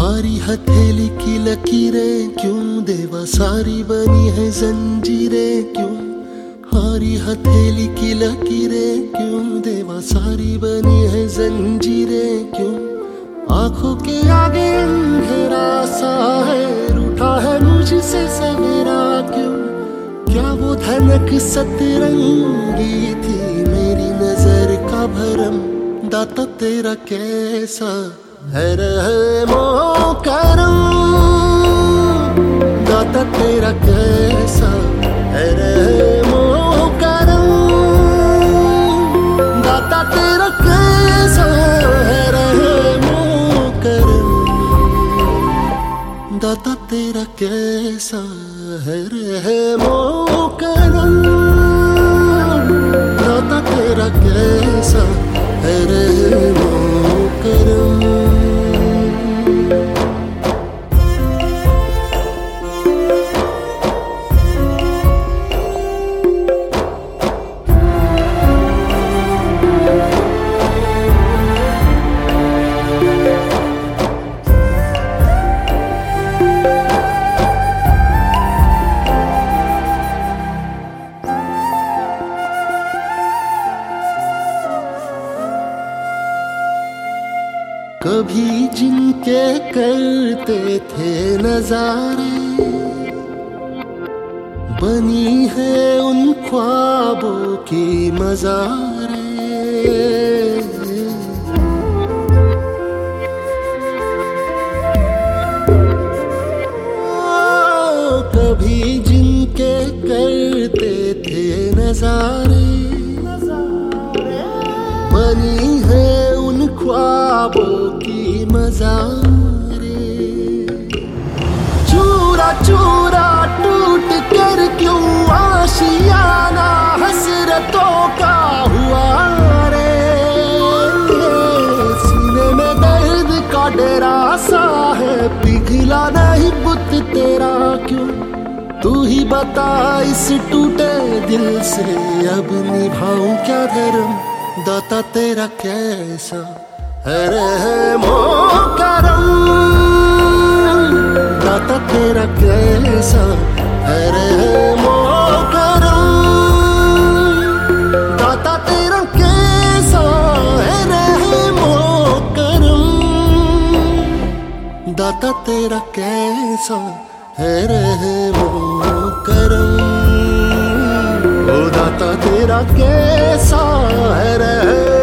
हारी हथेली की लकीरें क्यों देवा सारी बनी है जंजीरें क्यों। हारी हथेली की लकीरें क्यों देवा सारी बनी है जंजीरें क्यों। आंखों के आगे अंधेरा सा है रूठा है मुझसे सवेरा क्यों। क्या वो धनक सतरंगी थी मेरी नजर का भरम। दाता तेरा कैसा है रहमो करम। दाता तेरा कैसा है रहमो करम। दाता तेरा कैसा है रहमो करम। दाता तेरा कैसा है रहमो करम। दाता तेरा कैसा है रहमो करम। कभी जिनके करते थे नजारे बनी है उन ख्वाबों की मज़ारे। कभी जिनके करते थे नजारे बनी है उन ख्वाबों की मज़ारे। चूरा चूरा टूट कर क्यों आशियाना हसरतों का हुआ रे। सीने में दर्द का डेरा सा है पिघला नहीं बुत तेरा क्यों। तू ही बता इस टूटे दिल से अब निभाऊं क्या धर्म। दाता तेरा कैसा है रहमो करम। दाता तेरा कैसा है रहमो करम। दाता तेरा कैसा है रहमो करम। दाता तेरा कैसा है रहमो करम। ओ दाता तेरा कैसा है रहमो